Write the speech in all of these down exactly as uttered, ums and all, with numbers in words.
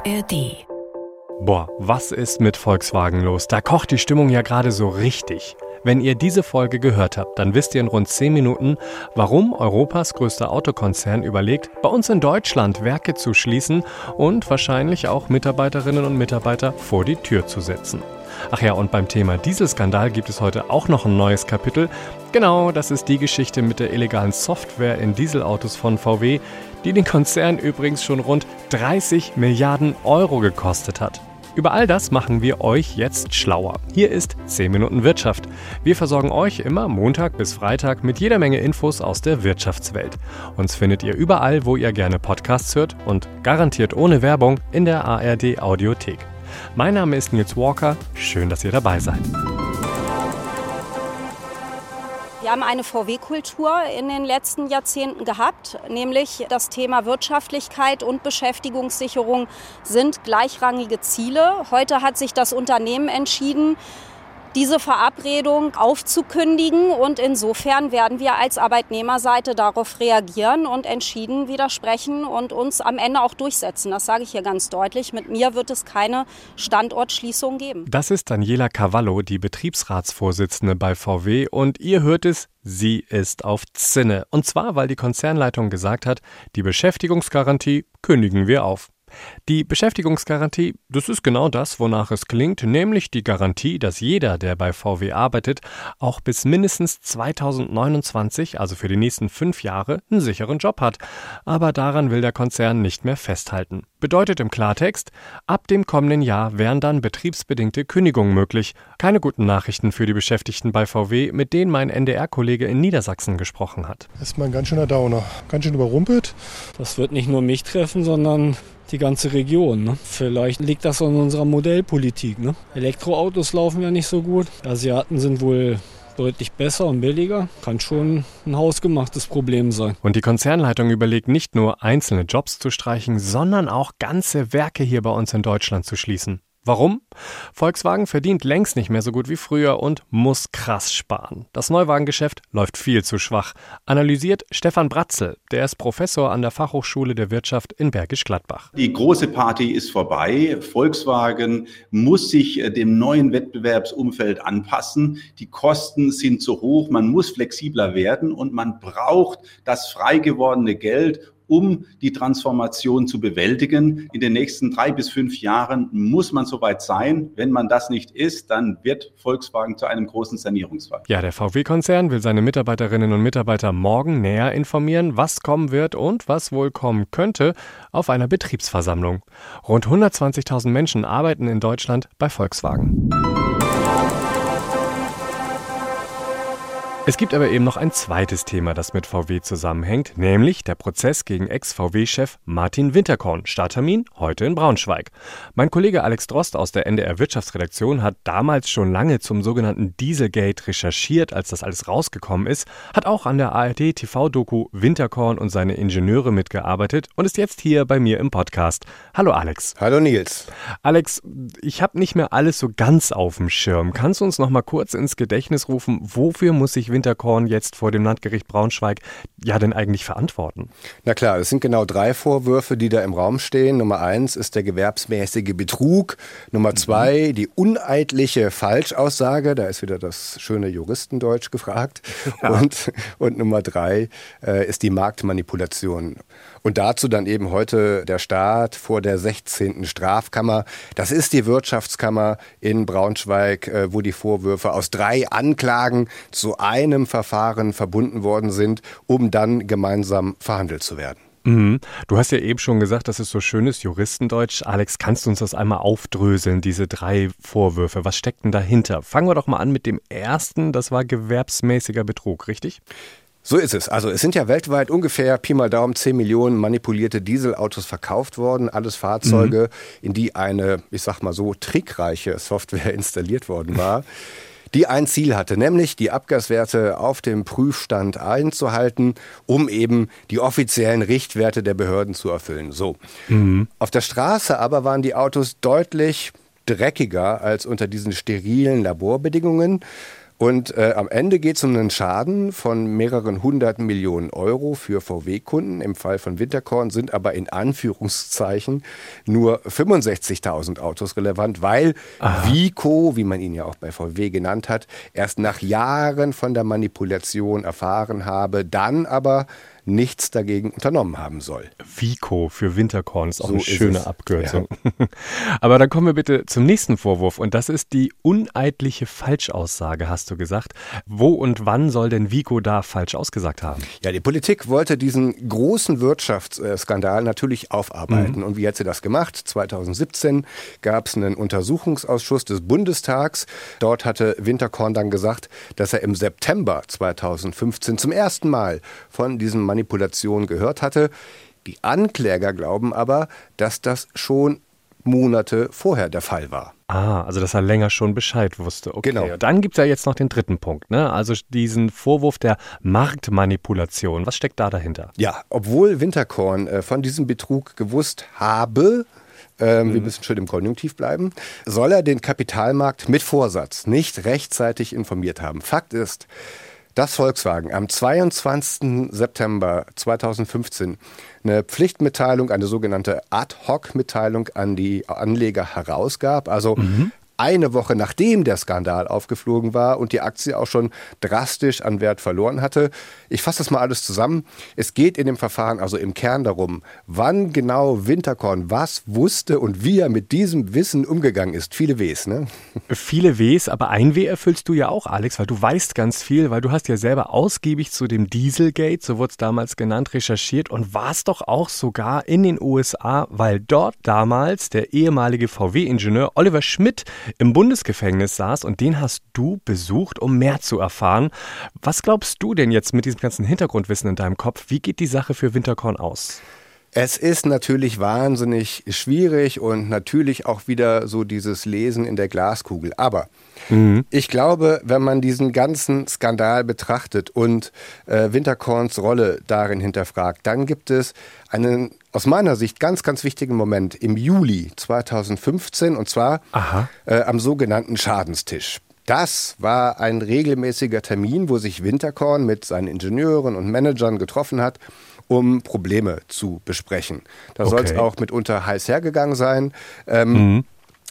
R D. Boah, was ist mit Volkswagen los? Da kocht die Stimmung ja gerade so richtig. Wenn ihr diese Folge gehört habt, dann wisst ihr in rund zehn Minuten, warum Europas größter Autokonzern überlegt, bei uns in Deutschland Werke zu schließen und wahrscheinlich auch Mitarbeiterinnen und Mitarbeiter vor die Tür zu setzen. Ach ja, und beim Thema Dieselskandal gibt es heute auch noch ein neues Kapitel. Genau, das ist die Geschichte mit der illegalen Software in Dieselautos von V W, die den Konzern übrigens schon rund dreißig Milliarden Euro gekostet hat. Über all das machen wir euch jetzt schlauer. Hier ist zehn Minuten Wirtschaft. Wir versorgen euch immer Montag bis Freitag mit jeder Menge Infos aus der Wirtschaftswelt. Uns findet ihr überall, wo ihr gerne Podcasts hört und garantiert ohne Werbung in der A R D Audiothek. Mein Name ist Nils Walker. Schön, dass ihr dabei seid. Wir haben eine V W-Kultur in den letzten Jahrzehnten gehabt, nämlich das Thema Wirtschaftlichkeit und Beschäftigungssicherung sind gleichrangige Ziele. Heute hat sich das Unternehmen entschieden, diese Verabredung aufzukündigen, und insofern werden wir als Arbeitnehmerseite darauf reagieren und entschieden widersprechen und uns am Ende auch durchsetzen. Das sage ich hier ganz deutlich. Mit mir wird es keine Standortschließung geben. Das ist Daniela Cavallo, die Betriebsratsvorsitzende bei V W, und ihr hört es, sie ist auf Zinne. Und zwar, weil die Konzernleitung gesagt hat, die Beschäftigungsgarantie kündigen wir auf. Die Beschäftigungsgarantie, das ist genau das, wonach es klingt, nämlich die Garantie, dass jeder, der bei V W arbeitet, auch bis mindestens zweitausendneunundzwanzig, also für die nächsten fünf Jahre, einen sicheren Job hat. Aber daran will der Konzern nicht mehr festhalten. Bedeutet im Klartext, ab dem kommenden Jahr wären dann betriebsbedingte Kündigungen möglich. Keine guten Nachrichten für die Beschäftigten bei V W, mit denen mein N D R-Kollege in Niedersachsen gesprochen hat. Das ist mal ein ganz schöner Downer, ganz schön überrumpelt. Das wird nicht nur mich treffen, sondern die ganze Region. Ne? Vielleicht liegt das an unserer Modellpolitik. Ne? Elektroautos laufen ja nicht so gut. Asiaten sind wohl deutlich besser und billiger. Kann schon ein hausgemachtes Problem sein. Und die Konzernleitung überlegt nicht nur, einzelne Jobs zu streichen, sondern auch ganze Werke hier bei uns in Deutschland zu schließen. Warum? Volkswagen verdient längst nicht mehr so gut wie früher und muss krass sparen. Das Neuwagengeschäft läuft viel zu schwach, analysiert Stefan Bratzel. Der ist Professor an der Fachhochschule der Wirtschaft in Bergisch Gladbach. Die große Party ist vorbei. Volkswagen muss sich dem neuen Wettbewerbsumfeld anpassen. Die Kosten sind zu hoch, man muss flexibler werden und man braucht das frei gewordene Geld, um die Transformation zu bewältigen. In den nächsten drei bis fünf Jahren muss man soweit sein. Wenn man das nicht ist, dann wird Volkswagen zu einem großen Sanierungsfall. Ja, der V W-Konzern will seine Mitarbeiterinnen und Mitarbeiter morgen näher informieren, was kommen wird und was wohl kommen könnte auf einer Betriebsversammlung. Rund hundertzwanzigtausend Menschen arbeiten in Deutschland bei Volkswagen. Es gibt aber eben noch ein zweites Thema, das mit V W zusammenhängt, nämlich der Prozess gegen Ex-V W-Chef Martin Winterkorn. Starttermin heute in Braunschweig. Mein Kollege Alex Drost aus der N D R-Wirtschaftsredaktion hat damals schon lange zum sogenannten Dieselgate recherchiert, als das alles rausgekommen ist, hat auch an der A R D-T V-Doku Winterkorn und seine Ingenieure mitgearbeitet und ist jetzt hier bei mir im Podcast. Hallo Alex. Hallo Nils. Alex, ich habe nicht mehr alles so ganz auf dem Schirm. Kannst du uns noch mal kurz ins Gedächtnis rufen, wofür muss sich Winterkorn jetzt vor dem Landgericht Braunschweig ja denn eigentlich verantworten? Na klar, es sind genau drei Vorwürfe, die da im Raum stehen. Nummer eins ist der gewerbsmäßige Betrug. Nummer zwei, die uneidliche Falschaussage. Da ist wieder das schöne Juristendeutsch gefragt. Ja. Und, und Nummer drei äh, ist die Marktmanipulation. Und dazu dann eben heute der Start vor der sechzehnten Strafkammer. Das ist die Wirtschaftskammer in Braunschweig, äh, wo die Vorwürfe aus drei Anklagen zu einem Verfahren verbunden worden sind, um dann gemeinsam verhandelt zu werden. Mhm. Du hast ja eben schon gesagt, das ist so schönes Juristendeutsch. Alex, kannst du uns das einmal aufdröseln, diese drei Vorwürfe? Was steckt denn dahinter? Fangen wir doch mal an mit dem ersten, das war gewerbsmäßiger Betrug, richtig? So ist es. Also es sind ja weltweit ungefähr Pi mal Daumen zehn Millionen manipulierte Dieselautos verkauft worden. Alles Fahrzeuge, mhm. in die eine, ich sag mal so, trickreiche Software installiert worden war, die ein Ziel hatte, nämlich die Abgaswerte auf dem Prüfstand einzuhalten, um eben die offiziellen Richtwerte der Behörden zu erfüllen. So. Mhm. Auf der Straße aber waren die Autos deutlich dreckiger als unter diesen sterilen Laborbedingungen. Und äh, am Ende geht es um einen Schaden von mehreren hundert Millionen Euro für V W-Kunden. Im Fall von Winterkorn sind aber in Anführungszeichen nur fünfundsechzigtausend Autos relevant, weil Aha. Vico, wie man ihn ja auch bei V W genannt hat, erst nach Jahren von der Manipulation erfahren habe, dann aber nichts dagegen unternommen haben soll. Vico für Winterkorn ist auch So eine ist schöne es. Abkürzung. Ja. Aber dann kommen wir bitte zum nächsten Vorwurf und das ist die uneidliche Falschaussage, hast du gesagt. Wo und wann soll denn Vico da falsch ausgesagt haben? Ja, die Politik wollte diesen großen Wirtschaftsskandal natürlich aufarbeiten. Mhm. Und wie hat sie das gemacht? zweitausendsiebzehn gab es einen Untersuchungsausschuss des Bundestags. Dort hatte Winterkorn dann gesagt, dass er im September zweitausendfünfzehn zum ersten Mal von diesem Manipulation gehört hatte. Die Ankläger glauben aber, dass das schon Monate vorher der Fall war. Ah, also dass er länger schon Bescheid wusste. Okay. Genau. Dann gibt es ja jetzt noch den dritten Punkt, ne? Also diesen Vorwurf der Marktmanipulation. Was steckt da dahinter? Ja, obwohl Winterkorn äh, von diesem Betrug gewusst habe, ähm, mhm. wir müssen schön im Konjunktiv bleiben, soll er den Kapitalmarkt mit Vorsatz nicht rechtzeitig informiert haben. Fakt ist, dass Volkswagen am zweiundzwanzigsten September zweitausendfünfzehn eine Pflichtmitteilung, eine sogenannte Ad-Hoc-Mitteilung an die Anleger herausgab. Also mhm. eine Woche nachdem der Skandal aufgeflogen war und die Aktie auch schon drastisch an Wert verloren hatte. Ich fasse das mal alles zusammen. Es geht in dem Verfahren also im Kern darum, wann genau Winterkorn was wusste und wie er mit diesem Wissen umgegangen ist. Viele Ws, ne? Viele Ws, aber ein W erfüllst du ja auch, Alex, weil du weißt ganz viel, weil du hast ja selber ausgiebig zu dem Dieselgate, so wurde es damals genannt, recherchiert und warst doch auch sogar in den U S A, weil dort damals der ehemalige V W-Ingenieur Oliver Schmidt im Bundesgefängnis saß und den hast du besucht, um mehr zu erfahren. Was glaubst du denn jetzt mit diesem ganzen Hintergrundwissen in deinem Kopf? Wie geht die Sache für Winterkorn aus? Es ist natürlich wahnsinnig schwierig und natürlich auch wieder so dieses Lesen in der Glaskugel. Aber mhm. ich glaube, wenn man diesen ganzen Skandal betrachtet und äh, Winterkorns Rolle darin hinterfragt, dann gibt es einen aus meiner Sicht ganz, ganz wichtigen Moment im Juli zweitausendfünfzehn und zwar äh, am sogenannten Schadenstisch. Das war ein regelmäßiger Termin, wo sich Winterkorn mit seinen Ingenieuren und Managern getroffen hat, um Probleme zu besprechen. Da okay. soll es auch mitunter heiß hergegangen sein. Ähm, mhm.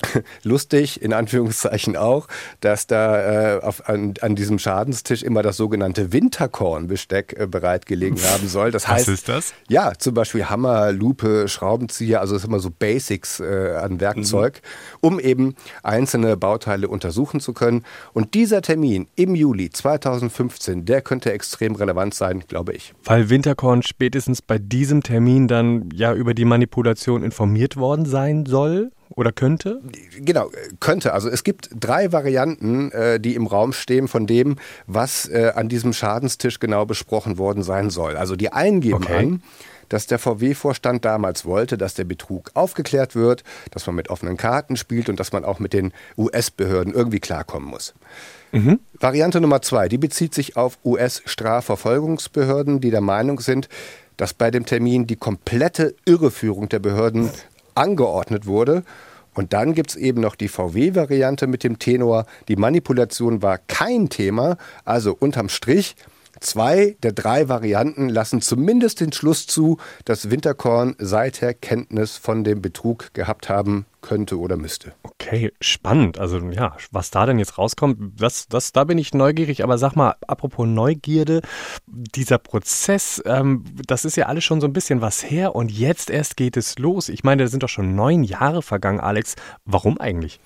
Lustig, in Anführungszeichen auch, dass da äh, auf, an, an diesem Schadenstisch immer das sogenannte Winterkorn-Besteck äh, bereitgelegen haben soll. Das heißt, was ist das? Ja, zum Beispiel Hammer, Lupe, Schraubenzieher, also das ist immer so Basics äh, an Werkzeug, mhm. um eben einzelne Bauteile untersuchen zu können. Und dieser Termin im Juli zweitausendfünfzehn, der könnte extrem relevant sein, glaube ich. Weil Winterkorn spätestens bei diesem Termin dann ja über die Manipulation informiert worden sein soll? Oder könnte? Genau, könnte. Also es gibt drei Varianten, äh, die im Raum stehen von dem, was äh, an diesem Schadenstisch genau besprochen worden sein soll. Also die einen geben okay. an, dass der V W-Vorstand damals wollte, dass der Betrug aufgeklärt wird, dass man mit offenen Karten spielt und dass man auch mit den U S-Behörden irgendwie klarkommen muss. Mhm. Variante Nummer zwei, die bezieht sich auf U S-Strafverfolgungsbehörden, die der Meinung sind, dass bei dem Termin die komplette Irreführung der Behörden angeordnet wurde. Und dann gibt es eben noch die V W-Variante mit dem Tenor, die Manipulation war kein Thema, also unterm Strich, zwei der drei Varianten lassen zumindest den Schluss zu, dass Winterkorn seither Kenntnis von dem Betrug gehabt haben könnte oder müsste. Okay, spannend. Also ja, was da denn jetzt rauskommt, das, das, da bin ich neugierig. Aber sag mal, apropos Neugierde, dieser Prozess, ähm, das ist ja alles schon so ein bisschen was her und jetzt erst geht es los. Ich meine, da sind doch schon neun Jahre vergangen, Alex. Warum eigentlich?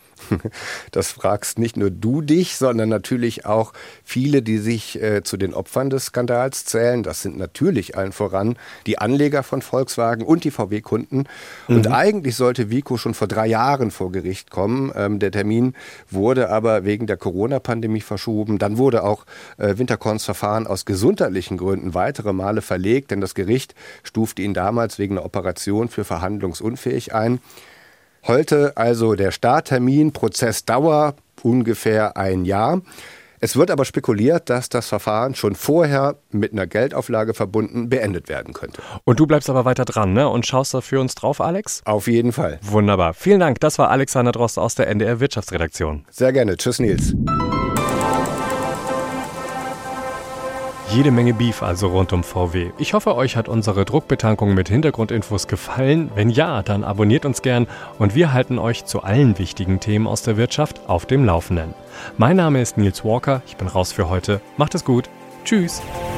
Das fragst nicht nur du dich, sondern natürlich auch viele, die sich äh, zu den Opfern des Skandals zählen. Das sind natürlich allen voran die Anleger von Volkswagen und die V W-Kunden. Mhm. Und eigentlich sollte Vico schon vor drei Jahren vor Gericht kommen. Ähm, der Termin wurde aber wegen der Corona-Pandemie verschoben. Dann wurde auch äh, Winterkorns Verfahren aus gesundheitlichen Gründen weitere Male verlegt, denn das Gericht stufte ihn damals wegen einer Operation für verhandlungsunfähig ein. Heute also der Starttermin, Prozessdauer ungefähr ein Jahr. Es wird aber spekuliert, dass das Verfahren schon vorher mit einer Geldauflage verbunden beendet werden könnte. Und du bleibst aber weiter dran, ne? Und schaust da für uns drauf, Alex? Auf jeden Fall. Wunderbar. Vielen Dank. Das war Alexander Drost aus der N D R Wirtschaftsredaktion. Sehr gerne. Tschüss, Nils. Jede Menge Beef also rund um V W. Ich hoffe, euch hat unsere Druckbetankung mit Hintergrundinfos gefallen. Wenn ja, dann abonniert uns gern und wir halten euch zu allen wichtigen Themen aus der Wirtschaft auf dem Laufenden. Mein Name ist Nils Walker, ich bin raus für heute. Macht es gut. Tschüss.